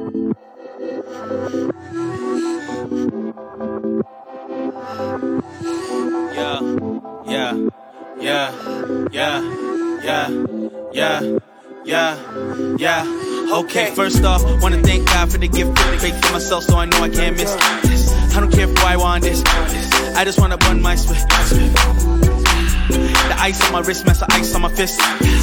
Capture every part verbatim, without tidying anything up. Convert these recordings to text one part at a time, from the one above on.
Yeah, yeah, yeah, yeah, yeah, yeah, yeah, yeah. Okay, first off, wanna thank God for the gift of the faith for myself, so I know I can't miss this. I don't care if I want this. I just wanna bun my spit. The ice on my wrist, mess of ice on my fist.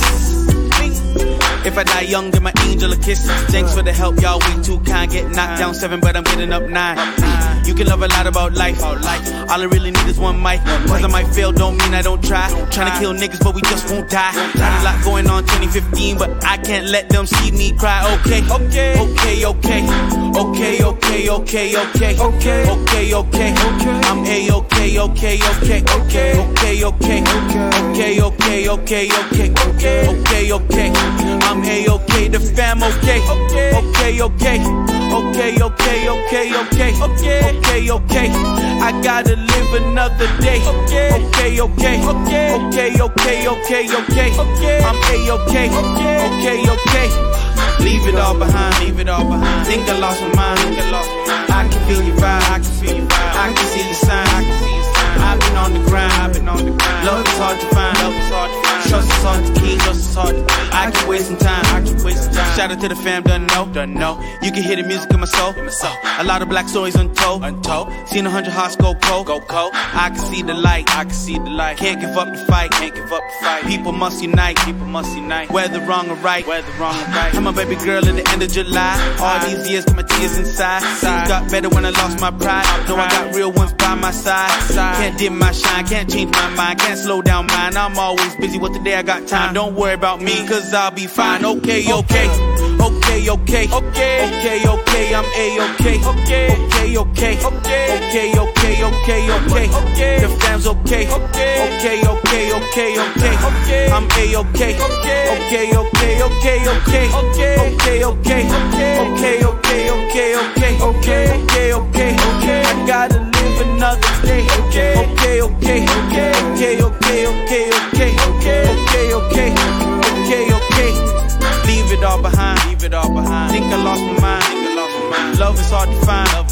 If I die young, give my angel a kiss. Thanks for the help, y'all way too kind. Get knocked down seven, but I'm getting up nine. You can love a lot about life. All I really need is one mic. Cause I might fail, don't mean I don't try. Trying to kill niggas, but we just won't die. Got a lot going on twenty fifteen, but I can't let them see me cry. Okay, okay, okay, okay, okay, okay, okay, okay, okay, okay, okay. I'm a-okay, okay, okay, okay, okay, okay, okay, okay, okay, okay, okay, okay. I'm a-okay, the fam okay, okay, okay, okay, okay, okay, okay, okay, okay, okay. I gotta live another day. Okay, okay, okay, okay, okay, okay, okay, okay. I'm a-okay, okay, okay. Leave it all behind, leave it all behind. Think I lost my mind, think I lost my mind. I can feel your vibe, I can feel your vibe. I can see the sign, I can see the sign. I've been on the grind, I've been on the grind. Love is hard to find, love is hard to find. Trust is hard to keep, trust is hard to keep. I can waste some time, I can waste some time. Shout out to the fam, done know, done know. You can hear the music in my soul, in my soul. A lot of black stories untold, untold. Seen a hundred hearts go cold, go cold. I can see the light, I can see the light. Can't give up the fight, can't give up the fight. People must unite, people must unite. Whether wrong or right, whether wrong or right. I'm a baby girl at the end of July. All these years, got my tears inside. Things got better when I lost my pride. Know I got real ones by my side. Can't dim my shine, can't change my mind, can't slow down mine. I'm always busy with the day I got time. Don't worry about me, cause I'll be fine. Okay, okay, okay, okay, okay, okay, okay, I'm a-okay, okay, okay, okay, okay, okay, okay, okay, okay, the fam's okay, okay, okay, okay, okay, okay, I'm a-okay, okay, okay, okay, okay, okay, okay, okay, okay, okay, okay, okay, okay, okay, okay, okay, I gotta live another day. Okay, okay, okay, okay, okay, okay, okay, okay, okay, okay, okay, okay, okay. Leave it all behind, leave it all behind. Think I lost my mind, think I lost my mind. Love is hard to find.